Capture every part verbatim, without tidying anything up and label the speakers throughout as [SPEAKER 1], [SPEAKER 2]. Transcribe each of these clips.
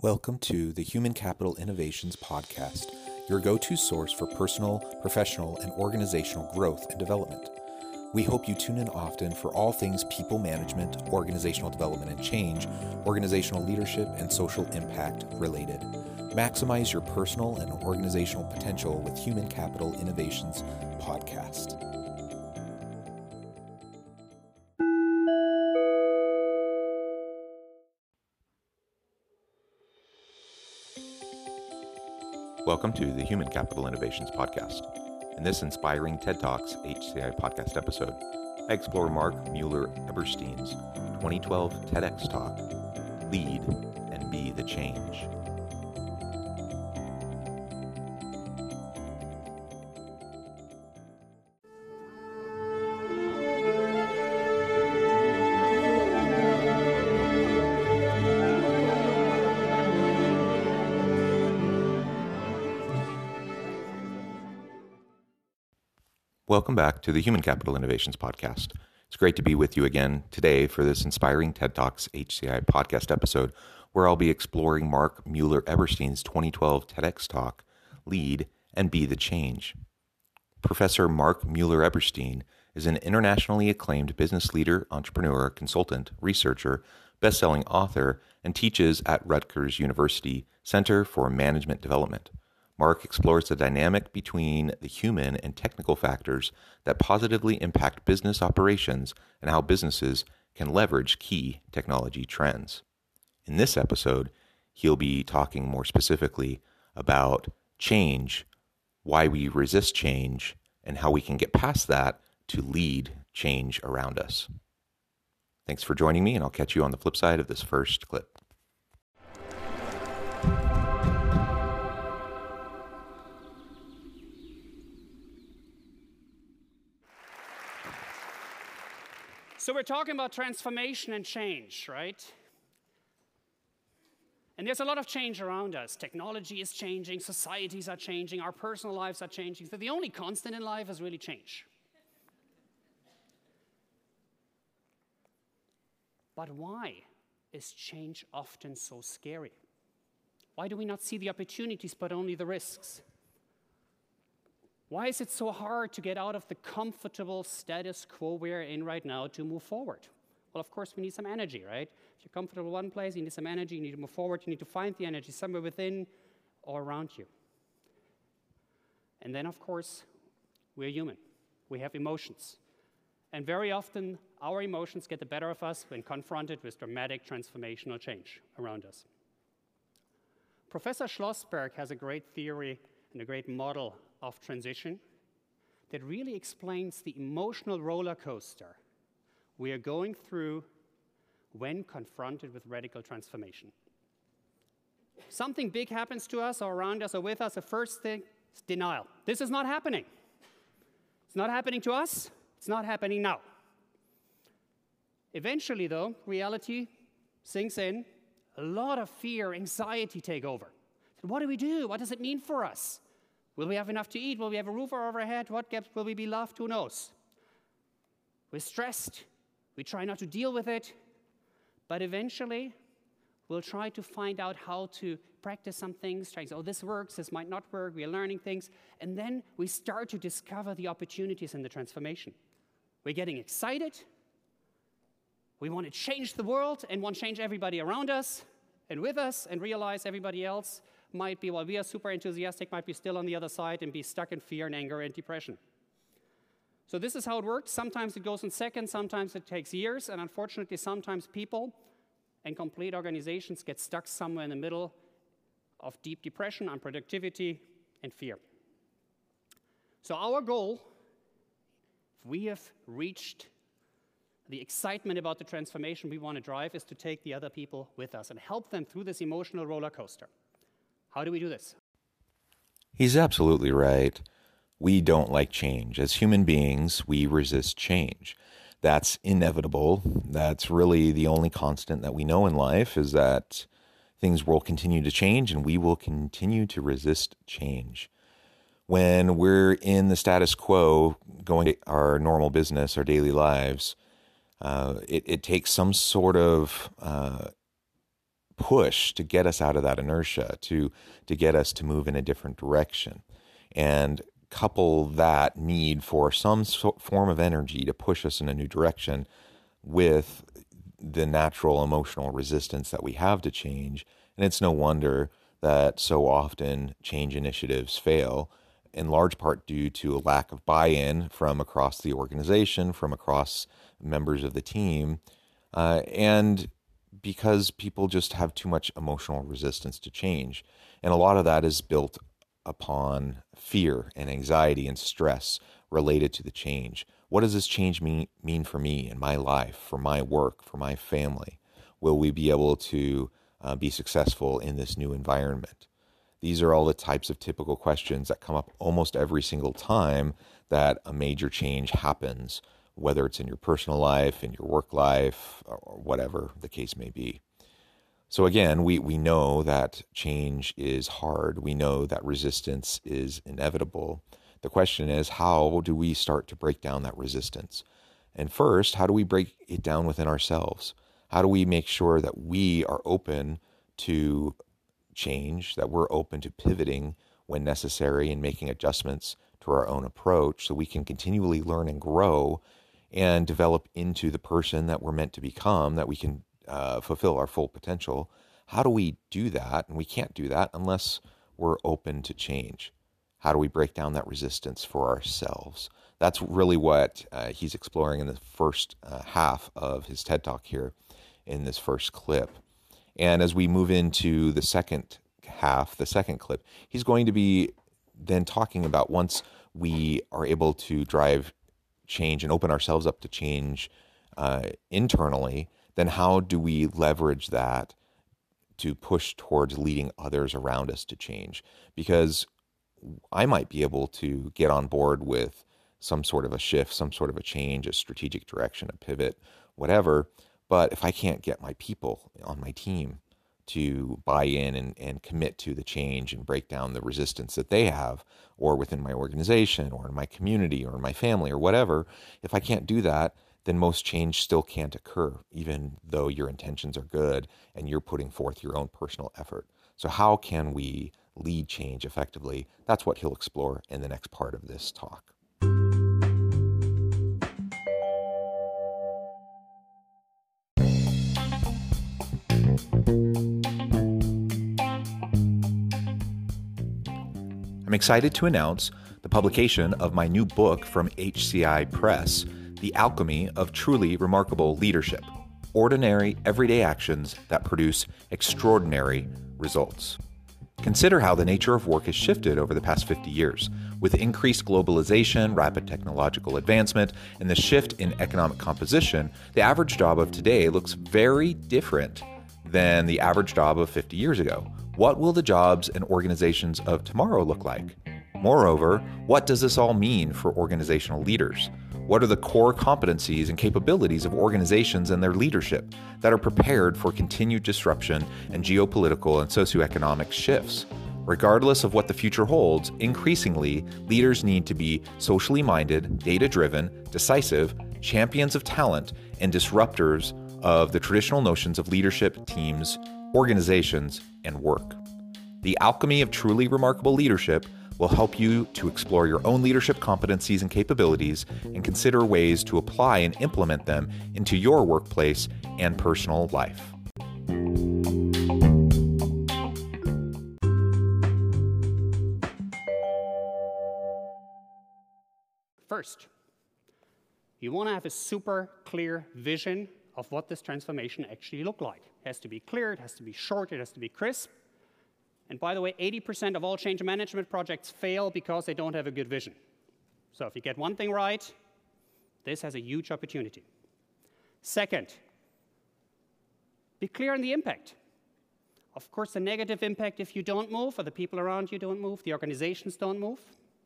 [SPEAKER 1] Welcome to the Human Capital Innovations Podcast, your go-to source for personal, professional, and organizational growth and development. We hope you tune in often for all things people management, organizational development and change, organizational leadership, and social impact related. Maximize your personal and organizational potential with Human Capital Innovations Podcast. Welcome to the Human Capital Innovations Podcast. In this inspiring TED Talks H C I podcast episode, I explore Mark Mueller Eberstein's twenty twelve TEDx talk, Lead and Be the Change. Welcome back to the Human Capital Innovations Podcast. It's great to be with you again today for this inspiring TED Talks H C I podcast episode, where I'll be exploring Mark Mueller Eberstein's twenty twelve TEDx talk, Lead and Be the Change. Professor Mark Mueller Eberstein is an internationally acclaimed business leader, entrepreneur, consultant, researcher, best-selling author, and teaches at Rutgers University Center for Management Development. Mark explores the dynamic between the human and technical factors that positively impact business operations and how businesses can leverage key technology trends. In this episode, he'll be talking more specifically about change, why we resist change, and how we can get past that to lead change around us. Thanks for joining me, and I'll catch you on the flip side of this first clip.
[SPEAKER 2] So we're talking about transformation and change, right? And there's a lot of change around us. Technology is changing, societies are changing, our personal lives are changing. So the only constant in life is really change. But why is change often so scary? Why do we not see the opportunities but only the risks? Why is it so hard to get out of the comfortable status quo we're in right now to move forward? Well, of course, we need some energy, right? If you're comfortable in one place, you need some energy, you need to move forward, you need to find the energy somewhere within or around you. And then, of course, we're human. We have emotions. And very often, our emotions get the better of us when confronted with dramatic transformational change around us. Professor Schlossberg has a great theory and a great model of transition that really explains the emotional roller coaster we are going through when confronted with radical transformation. Something big happens to us or around us or with us, the first thing is denial. This is not happening. It's not happening to us. It's not happening now. Eventually, though, reality sinks in. A lot of fear, anxiety take over. So what do we do? What does it mean for us? Will we have enough to eat? Will we have a roof over our head? What gaps will we be loved? Who knows? We're stressed. We try not to deal with it. But eventually, we'll try to find out how to practice some things. Try to say, oh, this works, this might not work. We are learning things. And then we start to discover the opportunities in the transformation. We're getting excited. We want to change the world and want to change everybody around us and with us and realize everybody else might be, while we are super enthusiastic, might be still on the other side and be stuck in fear and anger and depression. So this is how it works. Sometimes it goes in seconds, sometimes it takes years, and unfortunately, sometimes people and complete organizations get stuck somewhere in the middle of deep depression, unproductivity, and fear. So our goal, if we have reached the excitement about the transformation we want to drive, is to take the other people with us and help them through this emotional roller coaster. How do we do this?
[SPEAKER 1] He's absolutely right. We don't like change. As human beings, we resist change. That's inevitable. That's really the only constant that we know in life, is that things will continue to change and we will continue to resist change. When we're in the status quo, going to our normal business, our daily lives, uh, it, it takes some sort of uh, push to get us out of that inertia, to to get us to move in a different direction. And couple that need for some so- form of energy to push us in a new direction with the natural emotional resistance that we have to change. And it's no wonder that so often change initiatives fail, in large part due to a lack of buy-in from across the organization, from across members of the team, uh, and because people just have too much emotional resistance to change. And a lot of that is built upon fear and anxiety and stress related to the change. What does this change mean, mean for me in my life, for my work, for my family? Will we be able to uh, be successful in this new environment? These are all the types of typical questions that come up almost every single time that a major change happens, whether it's in your personal life, in your work life, or whatever the case may be. So again, we, we know that change is hard. We know that resistance is inevitable. The question is, how do we start to break down that resistance? And first, how do we break it down within ourselves? How do we make sure that we are open to change, that we're open to pivoting when necessary and making adjustments to our own approach so we can continually learn and grow and develop into the person that we're meant to become, that we can Uh, fulfill our full potential? How do we do that? And we can't do that unless we're open to change. How do we break down that resistance for ourselves? That's really what uh, he's exploring in the first uh, half of his TED Talk here in this first clip. And as we move into the second half, the second clip, he's going to be then talking about once we are able to drive change and open ourselves up to change uh, internally, then how do we leverage that to push towards leading others around us to change? Because I might be able to get on board with some sort of a shift, some sort of a change, a strategic direction, a pivot, whatever. But if I can't get my people on my team to buy in and, and commit to the change and break down the resistance that they have, or within my organization, or in my community, or in my family, or whatever, if I can't do that, then most change still can't occur, even though your intentions are good and you're putting forth your own personal effort. So how can we lead change effectively? That's what he'll explore in the next part of this talk. I'm excited to announce the publication of my new book from H C I Press, The Alchemy of Truly Remarkable Leadership: Ordinary, Everyday Actions that Produce Extraordinary Results. Consider how the nature of work has shifted over the past fifty years. With increased globalization, rapid technological advancement, and the shift in economic composition, the average job of today looks very different than the average job of fifty years ago. What will the jobs and organizations of tomorrow look like? Moreover, what does this all mean for organizational leaders? What are the core competencies and capabilities of organizations and their leadership that are prepared for continued disruption and geopolitical and socioeconomic shifts? Regardless of what the future holds, increasingly, leaders need to be socially minded, data-driven, decisive, champions of talent, and disruptors of the traditional notions of leadership, teams, organizations, and work. The Alchemy of Truly Remarkable Leadership will help you to explore your own leadership competencies and capabilities and consider ways to apply and implement them into your workplace and personal life.
[SPEAKER 2] First, you want to have a super clear vision of what this transformation actually look like. It has to be clear, it has to be short, it has to be crisp. And by the way, eighty percent of all change management projects fail because they don't have a good vision. So if you get one thing right, this has a huge opportunity. Second, be clear on the impact. Of course, the negative impact if you don't move, or the people around you don't move, the organizations don't move.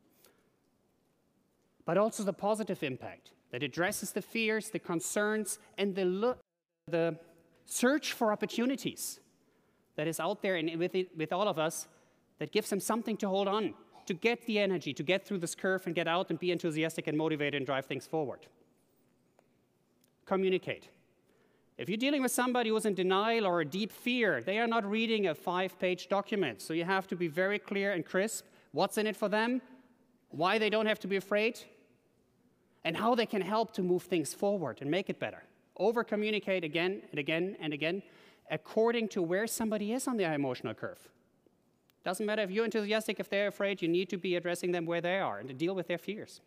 [SPEAKER 2] But also the positive impact that addresses the fears, the concerns, and the, lo- the search for opportunities that is out there and with, it, with all of us, that gives them something to hold on, to get the energy, to get through this curve and get out and be enthusiastic and motivated and drive things forward. Communicate. If you're dealing with somebody who's in denial or a deep fear, they are not reading a five-page document. So you have to be very clear and crisp what's in it for them, why they don't have to be afraid, and how they can help to move things forward and make it better. Over-communicate again and again and again according to where somebody is on their emotional curve. Doesn't matter if you're enthusiastic, if they're afraid, you need to be addressing them where they are and to deal with their fears.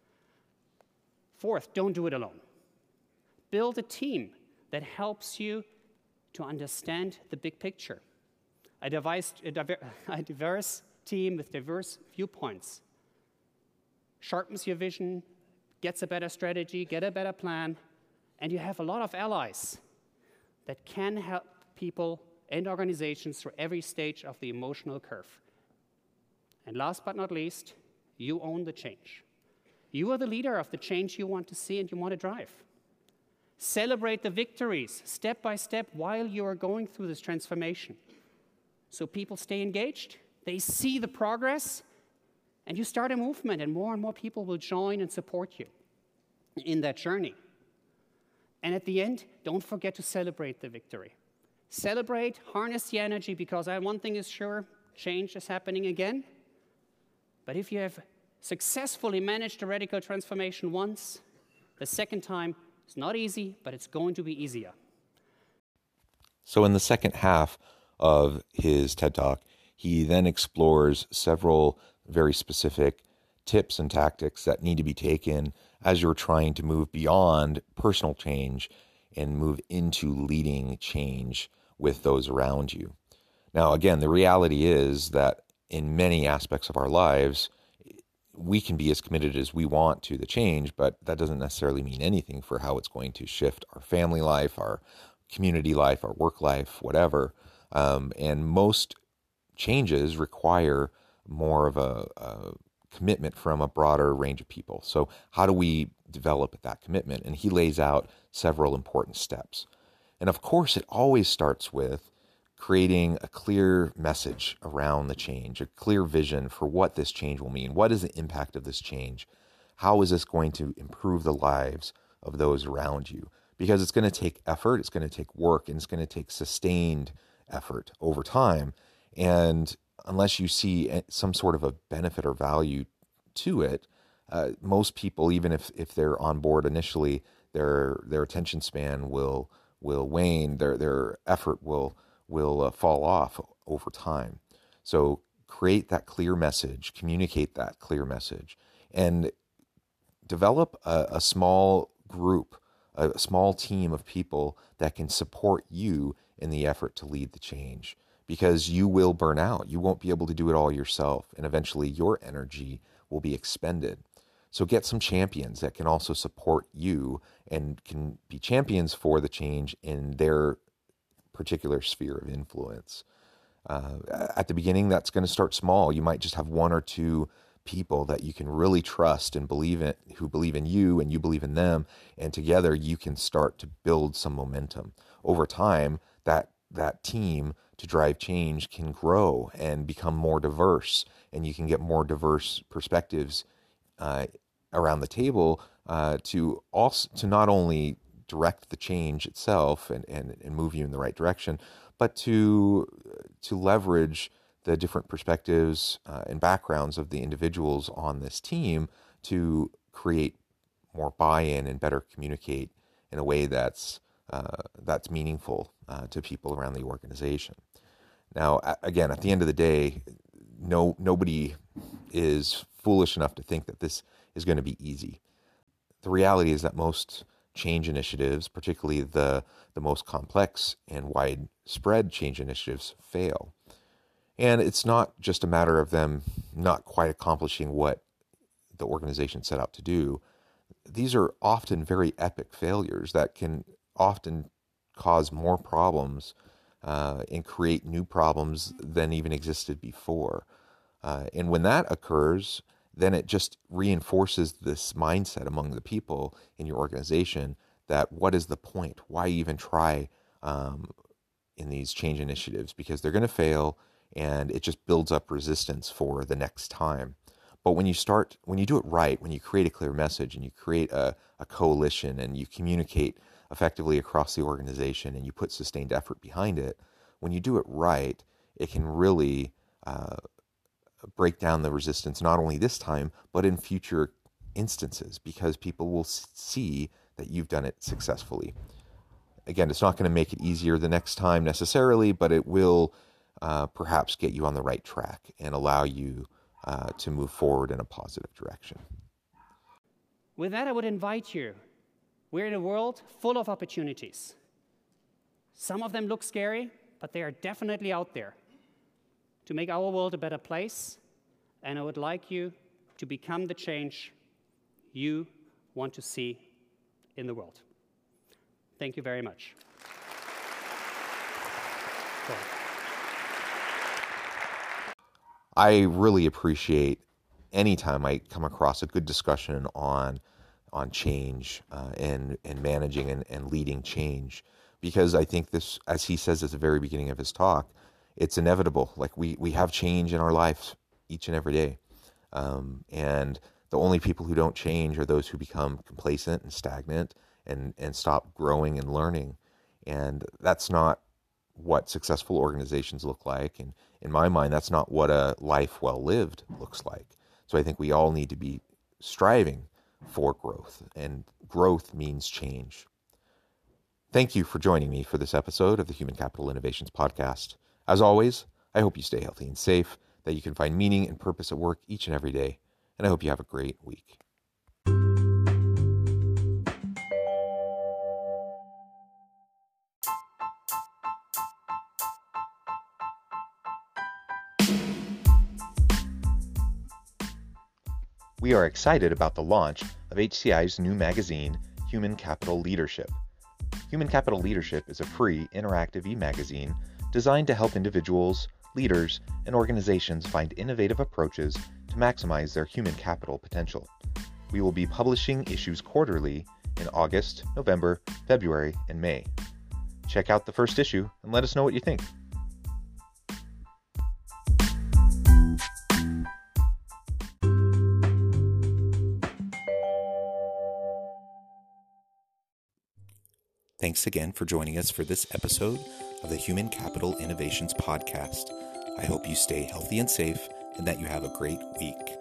[SPEAKER 2] Fourth, don't do it alone. Build a team that helps you to understand the big picture. A, device, a, diver, a diverse team with diverse viewpoints sharpens your vision, gets a better strategy, get a better plan, and you have a lot of allies that can help people and organizations through every stage of the emotional curve. And last but not least, you own the change. You are the leader of the change you want to see and you want to drive. Celebrate the victories step by step while you are going through this transformation. So people stay engaged, they see the progress, and you start a movement, and more and more people will join and support you in that journey. And at the end, don't forget to celebrate the victory. Celebrate, harness the energy, because one thing is sure, change is happening again. But if you have successfully managed a radical transformation once, the second time, it's not easy, but it's going to be easier.
[SPEAKER 1] So in the second half of his TED Talk, he then explores several very specific tips and tactics that need to be taken as you're trying to move beyond personal change and move into leading change with those around you. Now, again, the reality is that in many aspects of our lives, we can be as committed as we want to the change, but that doesn't necessarily mean anything for how it's going to shift our family life, our community life, our work life, whatever. Um, and most changes require more of a, a commitment from a broader range of people. So how do we develop that commitment? And he lays out several important steps. And of course, it always starts with creating a clear message around the change, a clear vision for what this change will mean. What is the impact of this change? How is this going to improve the lives of those around you? Because it's going to take effort, it's going to take work, and it's going to take sustained effort over time. And unless you see some sort of a benefit or value to it, uh, most people, even if, if they're on board initially, their their attention span will will wane, their their effort will will uh, fall off over time. So create that clear message, communicate that clear message, and develop a, a small group, a small team of people that can support you in the effort to lead the change. Because you will burn out. You won't be able to do it all yourself, and eventually your energy will be expended. So get some champions that can also support you and can be champions for the change in their particular sphere of influence. Uh, at the beginning, that's going to start small. You might just have one or two people that you can really trust and believe in, who believe in you and you believe in them, and together you can start to build some momentum. Over time, that that team to drive change can grow and become more diverse, and you can get more diverse perspectives uh, around the table uh, to also to not only direct the change itself and, and, and move you in the right direction, but to to leverage the different perspectives uh, and backgrounds of the individuals on this team to create more buy-in and better communicate in a way that's uh, that's meaningful uh, to people around the organization. Now, again, at the end of the day, no nobody is foolish enough to think that this is going to be easy. The reality is that most change initiatives, particularly the, the most complex and widespread change initiatives, fail. And it's not just a matter of them not quite accomplishing what the organization set out to do. These are often very epic failures that can often cause more problems uh, and create new problems than even existed before. Uh, and when that occurs, then it just reinforces this mindset among the people in your organization that what is the point? Why even try um, in these change initiatives? Because they're going to fail, and it just builds up resistance for the next time. But when you start, when you do it right, when you create a clear message and you create a, a coalition and you communicate effectively across the organization and you put sustained effort behind it, when you do it right, it can really uh, break down the resistance, not only this time, but in future instances, because people will see that you've done it successfully. Again, it's not going to make it easier the next time necessarily, but it will uh, perhaps get you on the right track and allow you uh, to move forward in a positive direction.
[SPEAKER 2] With that, I would invite you. We're in a world full of opportunities. Some of them look scary, but they are definitely out there to make our world a better place. And I would like you to become the change you want to see in the world. Thank you very much.
[SPEAKER 1] I really appreciate any time I come across a good discussion on on change uh, and and managing and, and leading change, because I think this, as he says at the very beginning of his talk, it's inevitable. Like we we have change in our lives each and every day, um, and the only people who don't change are those who become complacent and stagnant and and stop growing and learning, and that's not what successful organizations look like, and in my mind, that's not what a life well lived looks like. So I think we all need to be striving for growth, and growth means change. Thank you for joining me for this episode of the Human Capital Innovations Podcast. As always, I hope you stay healthy and safe, that you can find meaning and purpose at work each and every day, and I hope you have a great week. We are excited about the launch of H C I's new magazine, Human Capital Leadership. Human Capital Leadership is a free, interactive e-magazine designed to help individuals, leaders, and organizations find innovative approaches to maximize their human capital potential. We will be publishing issues quarterly in August, November, February, and May. Check out the first issue and let us know what you think. Thanks again for joining us for this episode of the Human Capital Innovations Podcast. I hope you stay healthy and safe and that you have a great week.